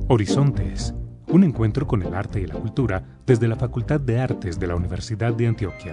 Horizontes, un encuentro con el arte y la cultura desde la Facultad de Artes de la Universidad de Antioquia.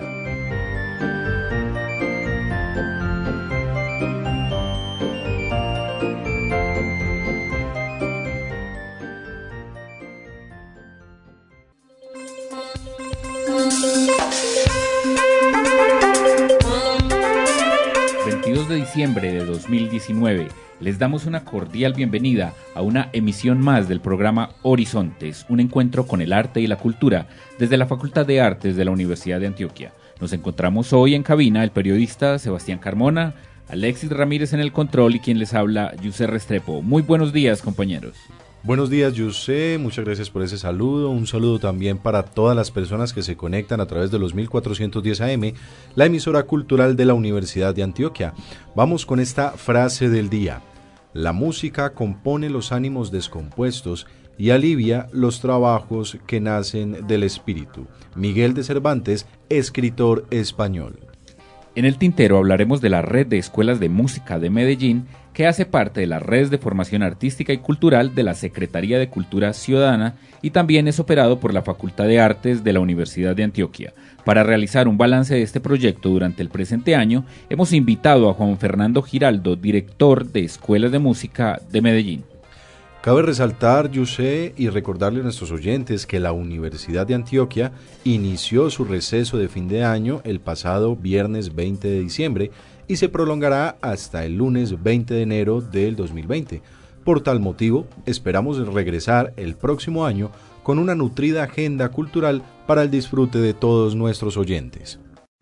De diciembre de 2019, les damos una cordial bienvenida a una emisión más del programa Horizontes, un encuentro con el arte y la cultura desde la Facultad de Artes de la Universidad de Antioquia. Nos encontramos hoy en cabina el periodista Sebastián Carmona, Alexis Ramírez en el control y quien les habla, Yusé Restrepo. Muy buenos días, compañeros. Buenos días, Yusé, muchas gracias por ese saludo. Un saludo también para todas las personas que se conectan a través de los 1410 AM, la emisora cultural de la Universidad de Antioquia. Vamos con esta frase del día. La música compone los ánimos descompuestos y alivia los trabajos que nacen del espíritu. Miguel de Cervantes, escritor español. En el tintero hablaremos de la Red de Escuelas de Música de Medellín, que hace parte de las redes de formación artística y cultural de la Secretaría de Cultura Ciudadana y también es operado por la Facultad de Artes de la Universidad de Antioquia. Para realizar un balance de este proyecto durante el presente año, hemos invitado a Juan Fernando Giraldo, director de Escuelas de Música de Medellín. Cabe resaltar, Yusé, y recordarle a nuestros oyentes que la Universidad de Antioquia inició su receso de fin de año el pasado viernes 20 de diciembre y se prolongará hasta el lunes 20 de enero del 2020. Por tal motivo, esperamos regresar el próximo año con una nutrida agenda cultural para el disfrute de todos nuestros oyentes.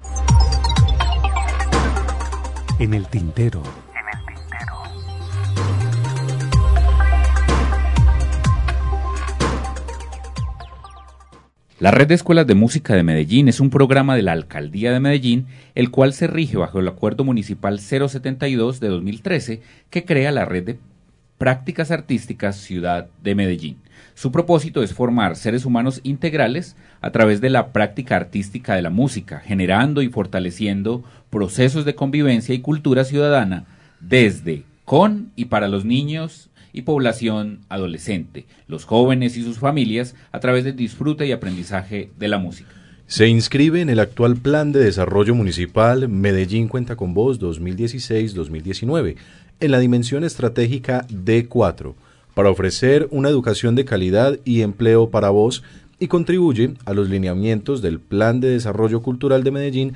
En el tintero. La Red de Escuelas de Música de Medellín es un programa de la Alcaldía de Medellín, el cual se rige bajo el Acuerdo Municipal 072 de 2013, que crea la Red de Prácticas Artísticas Ciudad de Medellín. Su propósito es formar seres humanos integrales a través de la práctica artística de la música, generando y fortaleciendo procesos de convivencia y cultura ciudadana desde, con y para los niños y población adolescente, los jóvenes y sus familias a través del disfrute y aprendizaje de la música. Se inscribe en el actual Plan de Desarrollo Municipal Medellín Cuenta con Voz 2016-2019 en la dimensión estratégica D4 para ofrecer una educación de calidad y empleo para voz y contribuye a los lineamientos del Plan de Desarrollo Cultural de Medellín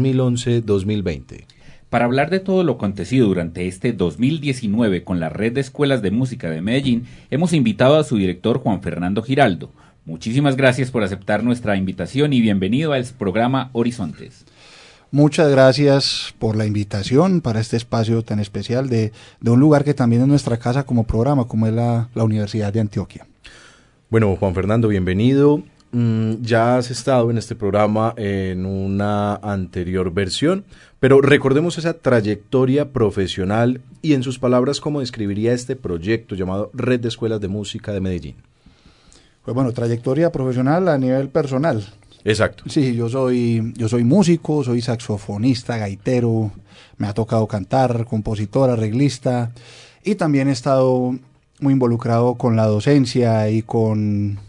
2011-2020. Para hablar de todo lo acontecido durante este 2019 con la Red de Escuelas de Música de Medellín, hemos invitado a su director Juan Fernando Giraldo. Muchísimas gracias por aceptar nuestra invitación y bienvenido al programa Horizontes. Muchas gracias por la invitación para este espacio tan especial de un lugar que también es nuestra casa como programa, como es la Universidad de Antioquia. Bueno, Juan Fernando, bienvenido. Ya has estado en este programa en una anterior versión, pero recordemos esa trayectoria profesional y en sus palabras, ¿cómo describiría este proyecto llamado Red de Escuelas de Música de Medellín? Pues bueno, trayectoria profesional a nivel personal. Exacto. Sí, yo soy músico, soy saxofonista, gaitero, me ha tocado cantar, compositor, arreglista y también he estado muy involucrado con la docencia y con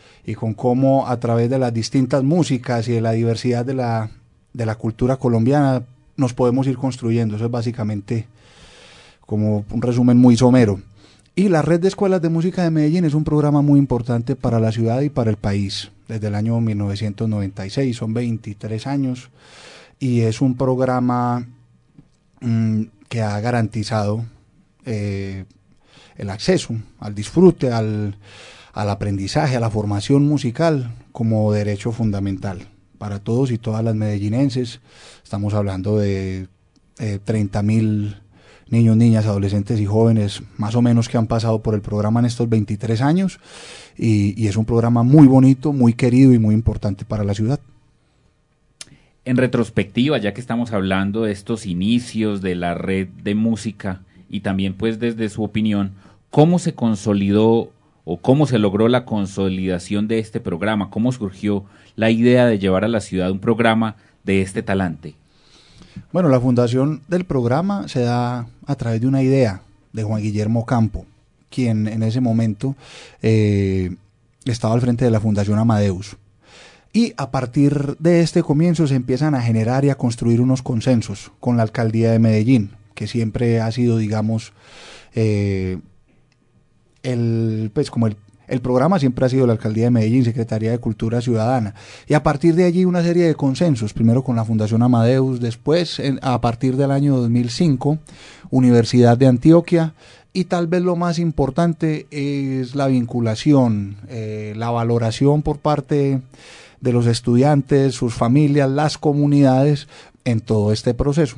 cómo a través de las distintas músicas y de la diversidad de la cultura colombiana nos podemos ir construyendo. Eso es básicamente como un resumen muy somero. Y la Red de Escuelas de Música de Medellín es un programa muy importante para la ciudad y para el país. Desde el año 1996, son 23 años, y es un programa que ha garantizado el acceso al disfrute, al aprendizaje, a la formación musical como derecho fundamental para todos y todas las medellinenses. Estamos hablando de 30.000 niños, niñas, adolescentes y jóvenes más o menos que han pasado por el programa en estos 23 años y es un programa muy bonito, muy querido y muy importante para la ciudad. En retrospectiva, ya que estamos hablando de estos inicios de la red de música y también pues desde su opinión, ¿cómo se consolidó o cómo se logró la consolidación de este programa? ¿Cómo surgió la idea de llevar a la ciudad un programa de este talante? Bueno, la fundación del programa se da a través de una idea de Juan Guillermo Campo, quien en ese momento estaba al frente de la Fundación Amadeus. Y a partir de este comienzo se empiezan a generar y a construir unos consensos con la alcaldía de Medellín, que siempre ha sido, digamos, el programa siempre ha sido la alcaldía de Medellín, Secretaría de Cultura Ciudadana. Y a partir de allí una serie de consensos, primero con la Fundación Amadeus, después a partir del año 2005, Universidad de Antioquia, y tal vez lo más importante es la vinculación, la valoración por parte de los estudiantes, sus familias, las comunidades en todo este proceso.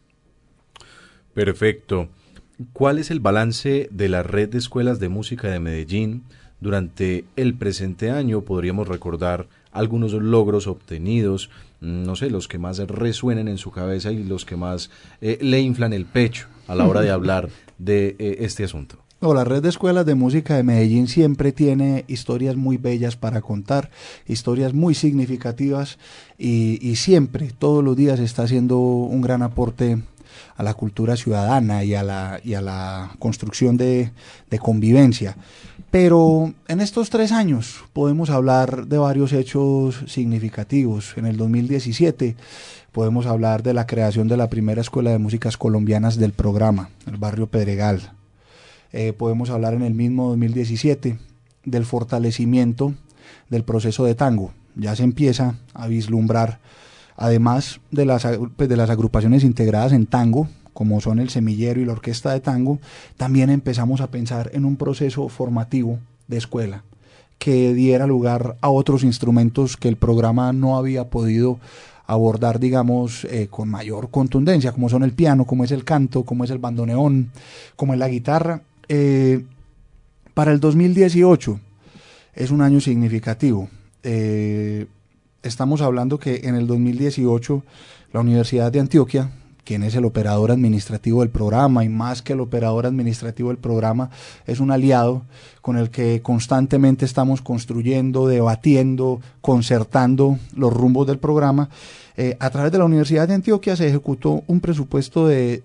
Perfecto. ¿Cuál es el balance de la red de escuelas de música de Medellín durante el presente año? Podríamos recordar algunos logros obtenidos, no sé, los que más resuenen en su cabeza y los que más le inflan el pecho a la hora de hablar de este asunto. No, la red de escuelas de música de Medellín siempre tiene historias muy bellas para contar, historias muy significativas y siempre, todos los días está haciendo un gran aporte a la cultura ciudadana y a la construcción de convivencia. Pero en estos 3 años podemos hablar de varios hechos significativos. En el 2017 podemos hablar de la creación de la primera escuela de músicas colombianas del programa, el barrio Pedregal. Podemos hablar en el mismo 2017 del fortalecimiento del proceso de tango. Ya se empieza a vislumbrar, además de las agrupaciones integradas en tango, como son el Semillero y la Orquesta de Tango, también empezamos a pensar en un proceso formativo de escuela que diera lugar a otros instrumentos que el programa no había podido abordar, digamos, con mayor contundencia, como son el piano, como es el canto, como es el bandoneón, como es la guitarra. Para el 2018 es un año significativo. Estamos hablando que en el 2018 la Universidad de Antioquia, quien es el operador administrativo del programa, y más que el operador administrativo del programa, es un aliado con el que constantemente estamos construyendo, debatiendo, concertando los rumbos del programa. A través de la Universidad de Antioquia se ejecutó un presupuesto de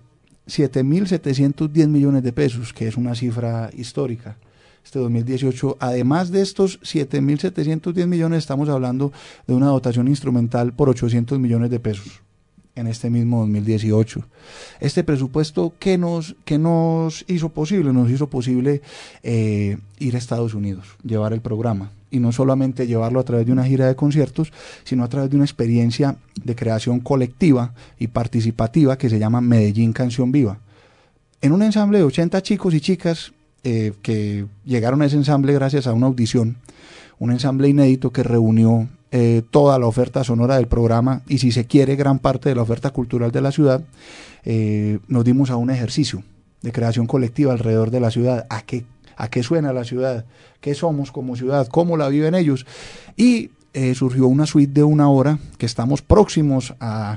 7.710 millones de pesos, que es una cifra histórica. Este 2018, además de estos 7.710 millones, estamos hablando de una dotación instrumental por 800 millones de pesos en este mismo 2018. Este presupuesto, ¿qué nos hizo posible? Nos hizo posible ir a Estados Unidos, llevar el programa, y no solamente llevarlo a través de una gira de conciertos, sino a través de una experiencia de creación colectiva y participativa que se llama Medellín Canción Viva. En un ensamble de 80 chicos y chicas que llegaron a ese ensamble gracias a una audición, un ensamble inédito que reunió toda la oferta sonora del programa y, si se quiere, gran parte de la oferta cultural de la ciudad. Nos dimos a un ejercicio de creación colectiva alrededor de la ciudad. ¿A qué suena la ciudad? ¿Qué somos como ciudad? ¿Cómo la viven ellos? Y surgió una suite de 1 hora que estamos próximos a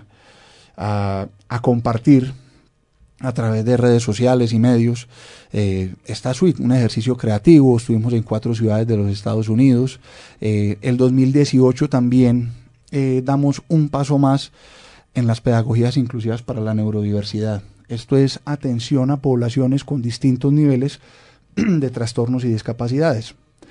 compartir a través de redes sociales y medios. Esta suite, un ejercicio creativo, estuvimos en 4 ciudades de los Estados Unidos. El 2018 también damos un paso más en las pedagogías inclusivas para la neurodiversidad. Esto es atención a poblaciones con distintos niveles de trastornos y discapacidades.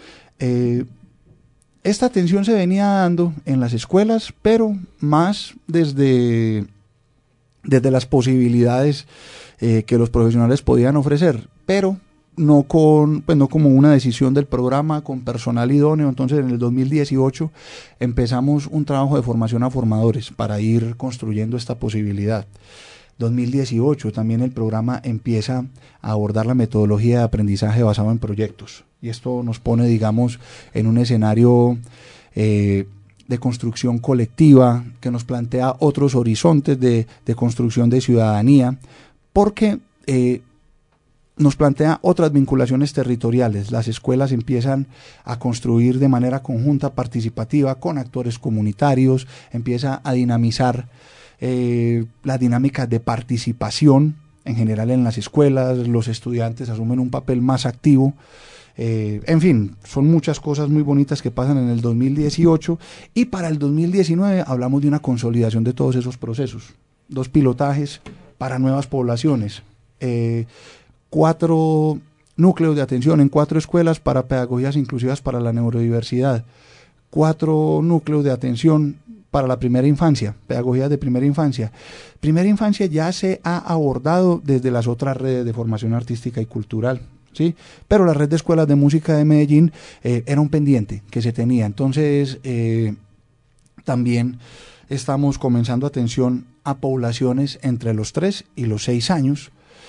Esta atención se venía dando en las escuelas, pero más desde las posibilidades que los profesionales podían ofrecer, pero no como una decisión del programa con personal idóneo. Entonces, en el 2018 empezamos un trabajo de formación a formadores para ir construyendo esta posibilidad. 2018 también el programa empieza a abordar la metodología de aprendizaje basado en proyectos, y esto nos pone, digamos, en un escenario de construcción colectiva que nos plantea otros horizontes de construcción de ciudadanía, porque nos plantea otras vinculaciones territoriales. Las escuelas empiezan a construir de manera conjunta, participativa, con actores comunitarios, empieza a dinamizar las dinámicas de participación en general en las escuelas. Los estudiantes asumen un papel más activo. En fin, son muchas cosas muy bonitas que pasan en el 2018, y para el 2019 hablamos de una consolidación de todos esos procesos. 2 pilotajes para nuevas poblaciones, 4 núcleos de atención en 4 escuelas para pedagogías inclusivas para la neurodiversidad, 4 núcleos de atención para la primera infancia, pedagogías de primera infancia. Primera infancia ya se ha abordado desde las otras redes de formación artística y cultural, ¿sí? Pero la red de escuelas de música de Medellín era un pendiente que se tenía. Entonces, también estamos comenzando atención a poblaciones entre los 3 y los 6 años.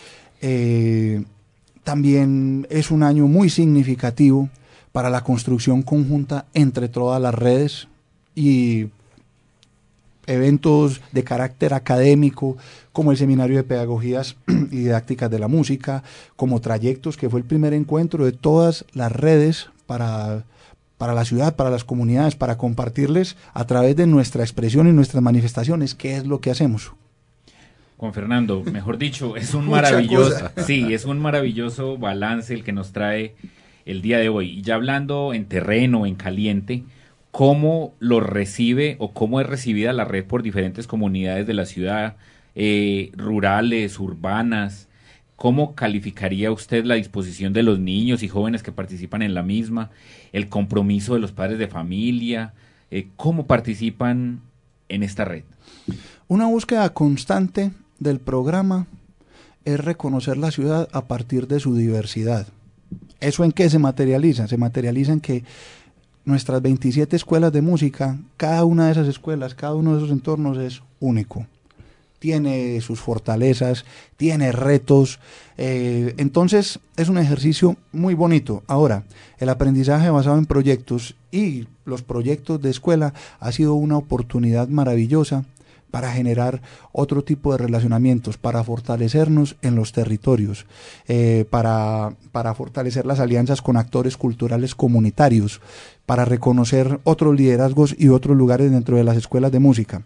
También es un año muy significativo para la construcción conjunta entre todas las redes y eventos de carácter académico, como el Seminario de Pedagogías y Didácticas de la Música, como Trayectos, que fue el primer encuentro de todas las redes para la ciudad, para las comunidades, para compartirles a través de nuestra expresión y nuestras manifestaciones qué es lo que hacemos. Juan Fernando, mejor dicho, es un es un maravilloso balance el que nos trae el día de hoy. Y ya hablando en terreno, en caliente, ¿cómo lo recibe o cómo es recibida la red por diferentes comunidades de la ciudad, rurales, urbanas? ¿Cómo calificaría usted la disposición de los niños y jóvenes que participan en la misma, el compromiso de los padres de familia? ¿Cómo participan en esta red? Una búsqueda constante del programa es reconocer la ciudad a partir de su diversidad. ¿Eso en qué se materializa? Se materializa en que nuestras 27 escuelas de música, cada una de esas escuelas, cada uno de esos entornos es único. Tiene sus fortalezas, tiene retos, entonces es un ejercicio muy bonito. Ahora, el aprendizaje basado en proyectos y los proyectos de escuela ha sido una oportunidad maravillosa para generar otro tipo de relacionamientos, para fortalecernos en los territorios, para fortalecer las alianzas con actores culturales comunitarios, para reconocer otros liderazgos y otros lugares dentro de las escuelas de música.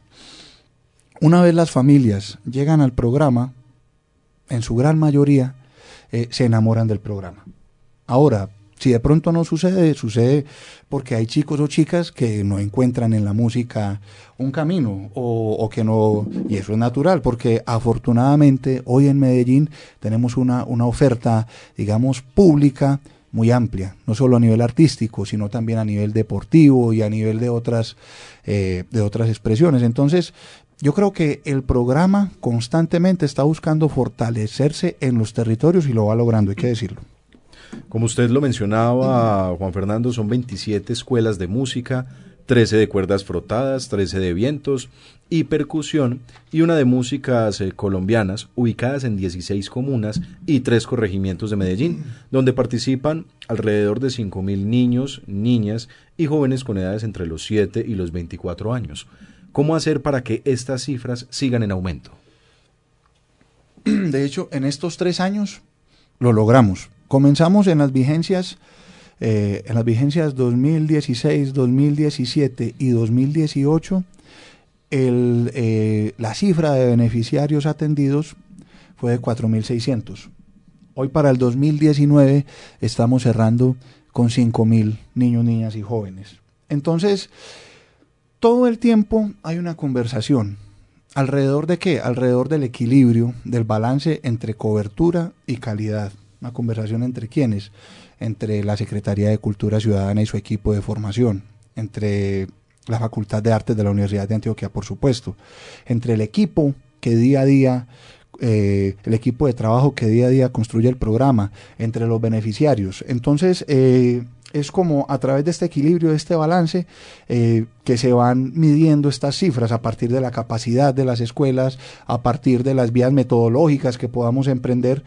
Una vez las familias llegan al programa, en su gran mayoría, se enamoran del programa. Ahora, si de pronto no sucede, sucede porque hay chicos o chicas que no encuentran en la música un camino o que no, y eso es natural, porque afortunadamente hoy en Medellín tenemos una oferta, digamos, pública muy amplia, no solo a nivel artístico, sino también a nivel deportivo y a nivel de otras expresiones. Entonces, yo creo que el programa constantemente está buscando fortalecerse en los territorios y lo va logrando, hay que decirlo. Como usted lo mencionaba, Juan Fernando, son 27 escuelas de música, 13 de cuerdas frotadas, 13 de vientos y percusión y una de músicas colombianas ubicadas en 16 comunas y 3 corregimientos de Medellín, donde participan alrededor de 5.000 niños, niñas y jóvenes con edades entre los 7 y los 24 años. ¿Cómo hacer para que estas cifras sigan en aumento? De hecho, en estos 3 años lo logramos. Comenzamos en las vigencias 2016, 2017 y 2018. La cifra de beneficiarios atendidos fue de 4.600. Hoy para el 2019 estamos cerrando con 5.000 niños, niñas y jóvenes. Entonces, todo el tiempo hay una conversación. ¿Alrededor de qué? Alrededor del equilibrio, del balance entre cobertura y calidad. Una conversación entre quiénes, entre la Secretaría de Cultura Ciudadana y su equipo de formación, entre la Facultad de Artes de la Universidad de Antioquia, por supuesto, entre el equipo que día a día, el equipo de trabajo que día a día construye el programa, entre los beneficiarios. Entonces, es como a través de este equilibrio, de este balance, que se van midiendo estas cifras a partir de la capacidad de las escuelas, a partir de las vías metodológicas que podamos emprender,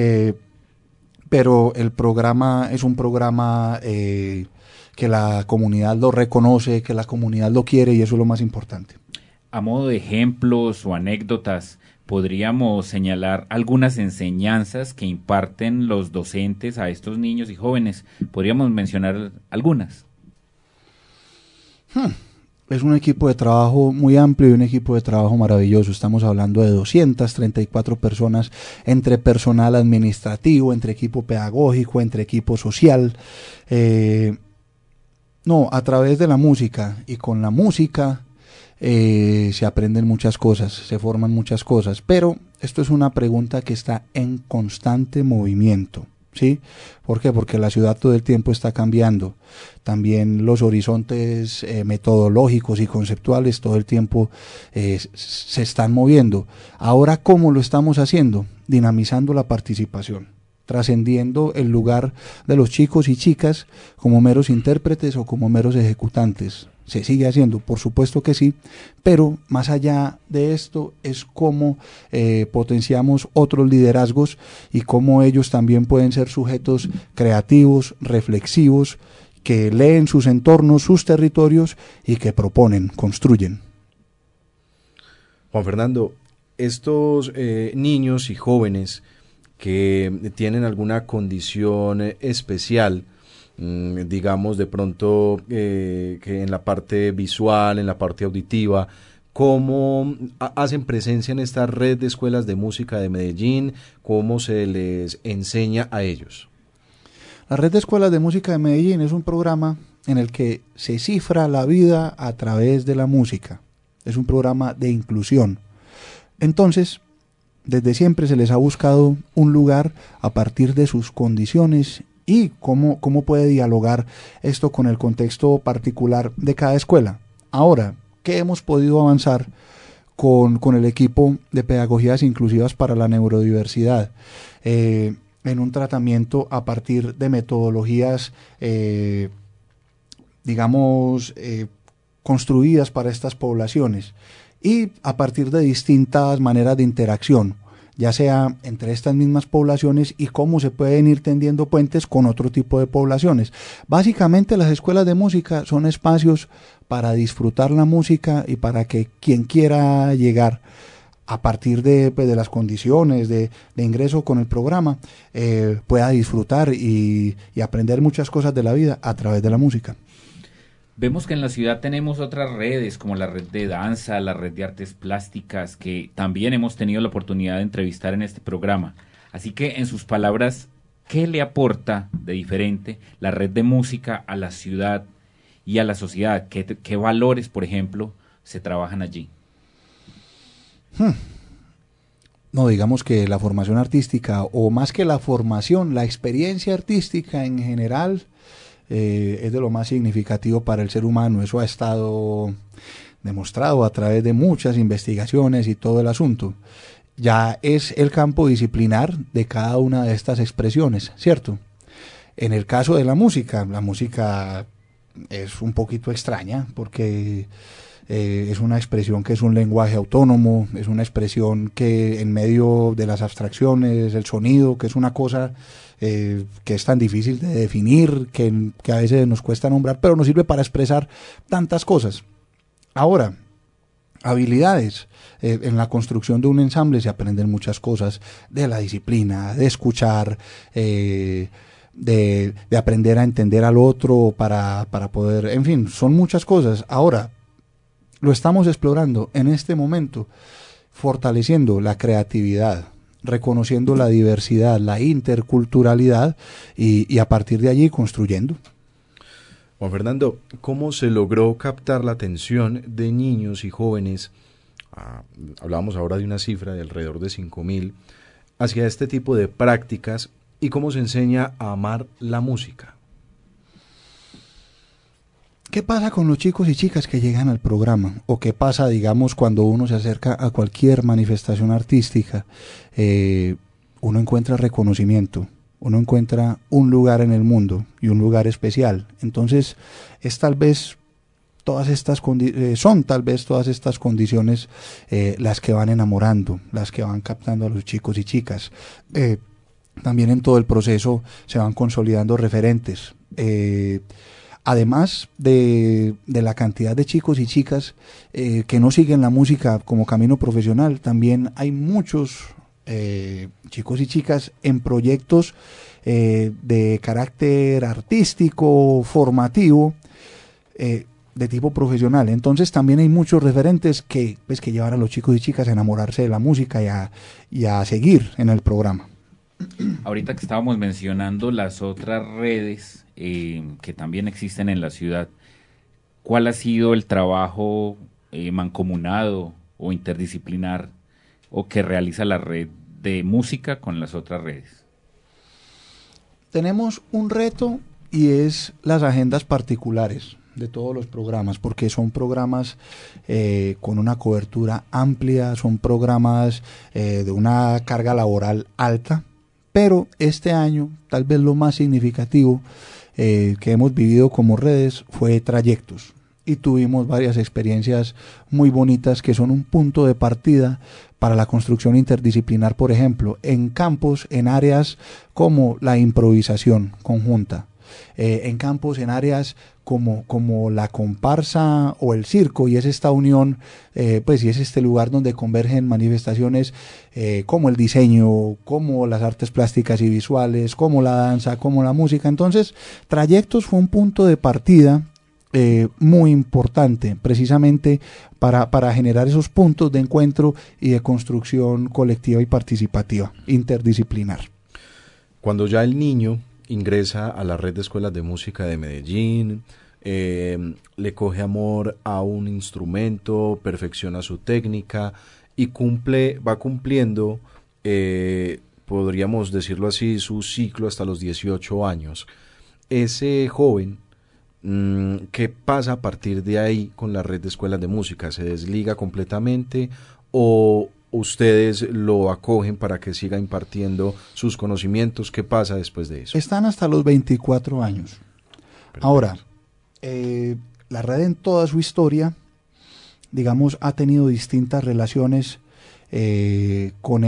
pero el programa es un programa que la comunidad lo reconoce, que la comunidad lo quiere y eso es lo más importante. A modo de ejemplos o anécdotas, ¿podríamos señalar algunas enseñanzas que imparten los docentes a estos niños y jóvenes? ¿Podríamos mencionar algunas? Es un equipo de trabajo muy amplio y un equipo de trabajo maravilloso. Estamos hablando de 234 personas entre personal administrativo, entre equipo pedagógico, entre equipo social. A través de la música y con la música se aprenden muchas cosas, se forman muchas cosas, pero esto es una pregunta que está en constante movimiento, ¿sí? ¿Por qué? Porque la ciudad todo el tiempo está cambiando. También los horizontes metodológicos y conceptuales todo el tiempo se están moviendo. Ahora, ¿cómo lo estamos haciendo? Dinamizando la participación, trascendiendo el lugar de los chicos y chicas como meros intérpretes o como meros ejecutantes. Se sigue haciendo, por supuesto que sí, pero más allá de esto es cómo potenciamos otros liderazgos y cómo ellos también pueden ser sujetos creativos, reflexivos, que leen sus entornos, sus territorios y que proponen, construyen. Juan Fernando, estos niños y jóvenes que tienen alguna condición especial, digamos de pronto que en la parte visual, en la parte auditiva, ¿cómo hacen presencia en esta red de escuelas de música de Medellín? ¿Cómo se les enseña a ellos? La red de escuelas de música de Medellín es un programa en el que se cifra la vida a través de la música. Es un programa de inclusión. Entonces, desde siempre se les ha buscado un lugar a partir de sus condiciones y cómo puede dialogar esto con el contexto particular de cada escuela. Ahora, ¿qué hemos podido avanzar con el equipo de pedagogías inclusivas para la neurodiversidad? En un tratamiento a partir de metodologías, construidas para estas poblaciones y a partir de distintas maneras de interacción, ya sea entre estas mismas poblaciones y cómo se pueden ir tendiendo puentes con otro tipo de poblaciones. Básicamente las escuelas de música son espacios para disfrutar la música y para que quien quiera llegar a partir de las condiciones de ingreso con el programa pueda disfrutar y aprender muchas cosas de la vida a través de la música. Vemos que en la ciudad tenemos otras redes como la red de danza, la red de artes plásticas, que también hemos tenido la oportunidad de entrevistar en este programa. Así que, en sus palabras, ¿qué le aporta de diferente la red de música a la ciudad y a la sociedad? ¿Qué valores, por ejemplo, se trabajan allí? No, digamos que la formación artística, o más que la formación, la experiencia artística en general, es de lo más significativo para el ser humano. Eso ha estado demostrado a través de muchas investigaciones y todo el asunto. Ya es el campo disciplinar de cada una de estas expresiones, ¿cierto? En el caso de la música es un poquito extraña porque es una expresión que es un lenguaje autónomo, es una expresión que en medio de las abstracciones, el sonido, que es una cosa que es tan difícil de definir, que a veces nos cuesta nombrar, pero nos sirve para expresar tantas cosas. Ahora, habilidades. En la construcción de un ensamble se aprenden muchas cosas de la disciplina, de escuchar, de aprender a entender al otro para poder, en fin, son muchas cosas. Ahora, lo estamos explorando en este momento, fortaleciendo la creatividad, reconociendo la diversidad, la interculturalidad y a partir de allí construyendo. Juan Fernando, ¿cómo se logró captar la atención de niños y jóvenes? Hablábamos ahora de una cifra de alrededor de 5.000 hacia este tipo de prácticas y cómo se enseña a amar la música. ¿Qué pasa con los chicos y chicas que llegan al programa? ¿O qué pasa, digamos, cuando uno se acerca a cualquier manifestación artística? Uno encuentra reconocimiento, uno encuentra un lugar en el mundo y un lugar especial. Entonces, es tal vez todas estas condiciones las que van enamorando, las que van captando a los chicos y chicas. También en todo el proceso se van consolidando referentes. Además de la cantidad de chicos y chicas que no siguen la música como camino profesional, también hay muchos chicos y chicas en proyectos de carácter artístico, formativo, de tipo profesional. Entonces también hay muchos referentes que llevan a los chicos y chicas a enamorarse de la música y a seguir en el programa. Ahorita que estábamos mencionando las otras redes que también existen en la ciudad, ¿cuál ha sido el trabajo mancomunado o interdisciplinar o que realiza la red de música con las otras redes? tenemos un reto y es las agendas particulares de todos los programas, porque son programas con una cobertura amplia, son programas de una carga laboral alta, pero este año tal vez lo más significativo que hemos vivido como redes fue trayectos, y tuvimos varias experiencias muy bonitas que son un punto de partida para la construcción interdisciplinar, por ejemplo, en campos, en áreas como la improvisación conjunta, en campos, en áreas como la comparsa o el circo, y es esta unión, pues, y es este lugar donde convergen manifestaciones como el diseño, como las artes plásticas y visuales, como la danza, como la música. Entonces, Trayectos fue un punto de partida muy importante, precisamente para generar esos puntos de encuentro y de construcción colectiva y participativa, interdisciplinar. Cuando ya el niño ingresa a la red de escuelas de música de Medellín, le coge amor a un instrumento, perfecciona su técnica y va cumpliendo, podríamos decirlo así, su ciclo hasta los 18 años. Ese joven, ¿qué pasa a partir de ahí con la red de escuelas de música? ¿Se desliga completamente o ustedes lo acogen para que siga impartiendo sus conocimientos? ¿Qué pasa después de eso? Están hasta los 24 años. Perfecto. Ahora, la red en toda su historia, digamos, ha tenido distintas relaciones con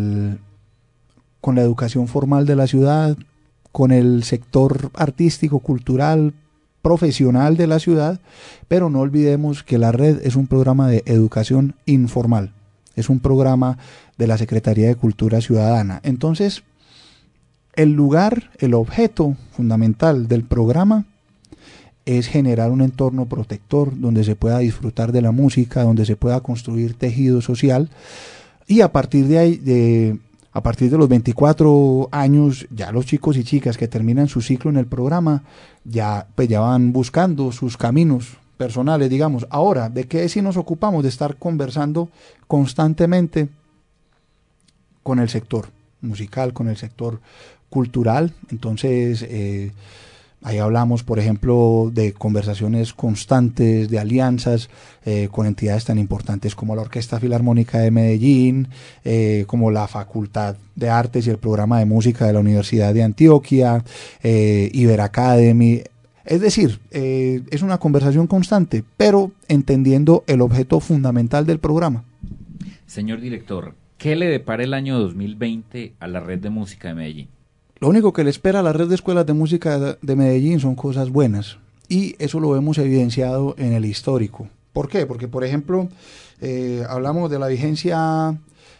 la educación formal de la ciudad, con el sector artístico, cultural, profesional de la ciudad, pero no olvidemos que la red es un programa de educación informal. Es un programa de la Secretaría de Cultura Ciudadana. Entonces, el objeto fundamental del programa es generar un entorno protector donde se pueda disfrutar de la música, donde se pueda construir tejido social, y a partir de ahí, a partir de los 24 años, ya los chicos y chicas que terminan su ciclo en el programa ya van buscando sus caminos personales, digamos. Ahora, ¿de qué si nos ocupamos? De estar conversando constantemente con el sector musical, con el sector cultural. Entonces, ahí hablamos, por ejemplo, de conversaciones constantes, de alianzas con entidades tan importantes como la Orquesta Filarmónica de Medellín, como la Facultad de Artes y el Programa de Música de la Universidad de Antioquia, Iberacademy. Es decir, es una conversación constante, pero entendiendo el objeto fundamental del programa. Señor director, ¿qué le depara el año 2020 a la red de música de Medellín? Lo único que le espera a la red de escuelas de música de Medellín son cosas buenas, y eso lo vemos evidenciado en el histórico. ¿Por qué? Porque, por ejemplo, hablamos de la vigencia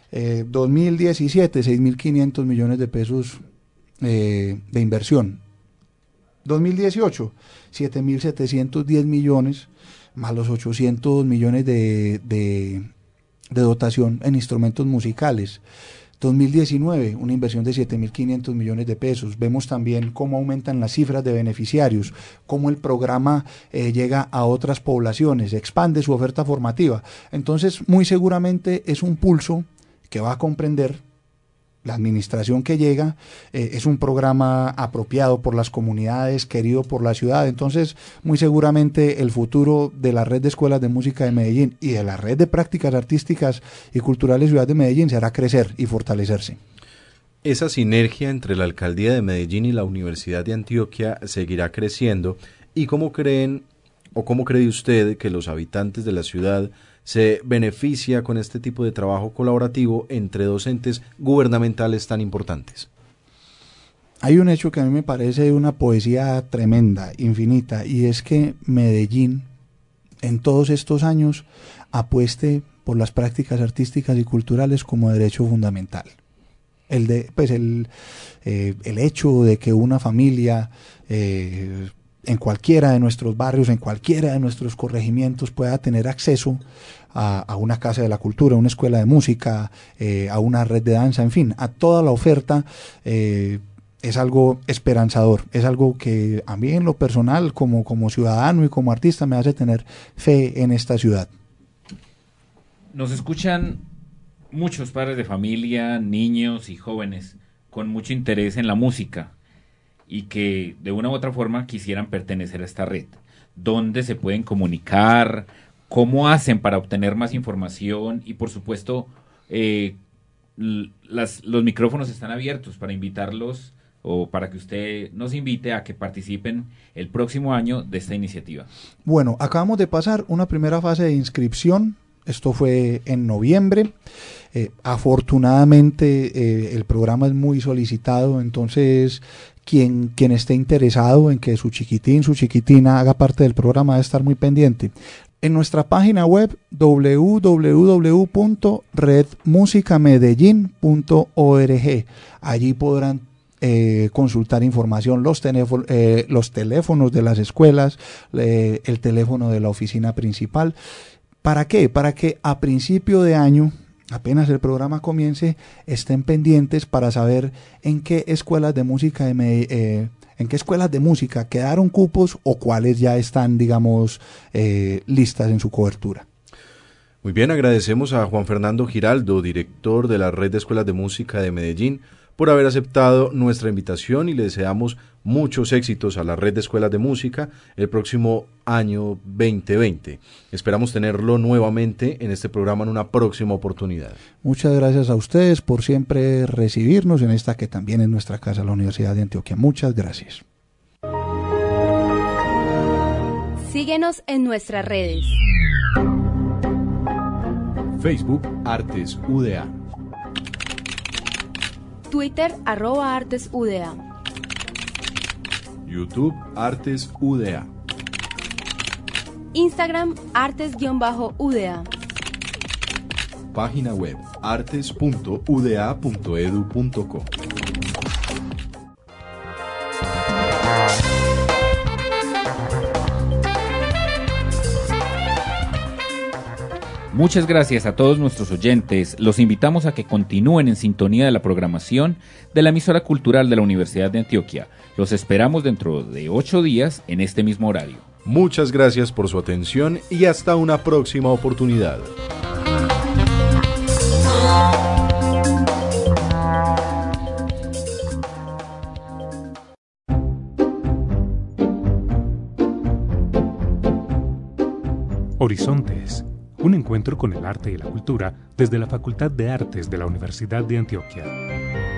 2017, 6.500 millones de pesos de inversión. 2018, 7.710 millones, más los 800 millones de dotación en instrumentos musicales. 2019, una inversión de 7.500 millones de pesos. Vemos también cómo aumentan las cifras de beneficiarios, cómo el programa llega a otras poblaciones, expande su oferta formativa. Entonces, muy seguramente es un pulso que va a comprender la administración que llega, es un programa apropiado por las comunidades, querido por la ciudad. Entonces, muy seguramente el futuro de la red de escuelas de música de Medellín y de la red de prácticas artísticas y culturales Ciudad de Medellín se hará crecer y fortalecerse. Esa sinergia entre la Alcaldía de Medellín y la Universidad de Antioquia seguirá creciendo. ¿Y cómo creen o cómo cree usted que los habitantes de la ciudad se beneficia con este tipo de trabajo colaborativo entre dos entes gubernamentales tan importantes? Hay un hecho que a mí me parece una poesía tremenda, infinita, y es que Medellín en todos estos años apueste por las prácticas artísticas y culturales como derecho fundamental. El hecho de que una familia en cualquiera de nuestros barrios, en cualquiera de nuestros corregimientos pueda tener acceso a una casa de la cultura, a una escuela de música, a una red de danza, en fin, a toda la oferta, es algo esperanzador, es algo que a mí en lo personal, como ciudadano y como artista, me hace tener fe en esta ciudad. Nos escuchan muchos padres de familia, niños y jóvenes con mucho interés en la música. y que de una u otra forma quisieran pertenecer a esta red. ¿Dónde se pueden comunicar? ¿Cómo hacen para obtener más información? Y por supuesto, los micrófonos están abiertos para invitarlos o para que usted nos invite a que participen el próximo año de esta iniciativa. Bueno, acabamos de pasar una primera fase de inscripción. Esto fue en noviembre. Afortunadamente el programa es muy solicitado, entonces quien esté interesado en que su chiquitín, su chiquitina haga parte del programa debe estar muy pendiente. En nuestra página web www.redmusicamedellin.org, allí podrán consultar información, los teléfonos de las escuelas, el teléfono de la oficina principal. ¿Para qué? Para que a principio de año, apenas el programa comience, estén pendientes para saber en qué escuelas de música quedaron cupos o cuáles ya están, digamos, listas en su cobertura. Muy bien, agradecemos a Juan Fernando Giraldo, director de la Red de Escuelas de Música de Medellín, por haber aceptado nuestra invitación y le deseamos muchos éxitos a la Red de Escuelas de Música el próximo año 2020. Esperamos tenerlo nuevamente en este programa en una próxima oportunidad. Muchas gracias a ustedes por siempre recibirnos en esta que también es nuestra casa, la Universidad de Antioquia. Muchas gracias. Síguenos en nuestras redes. Facebook Artes UDA. Twitter @ArtesUDA. YouTube Artes UDA. Instagram Artes_UDA. Página web artes.uda.edu.co. Muchas gracias a todos nuestros oyentes. Los invitamos a que continúen en sintonía de la programación de la emisora cultural de la Universidad de Antioquia. Los esperamos dentro de 8 días en este mismo horario. Muchas gracias por su atención y hasta una próxima oportunidad. Horizontes, un encuentro con el arte y la cultura desde la Facultad de Artes de la Universidad de Antioquia.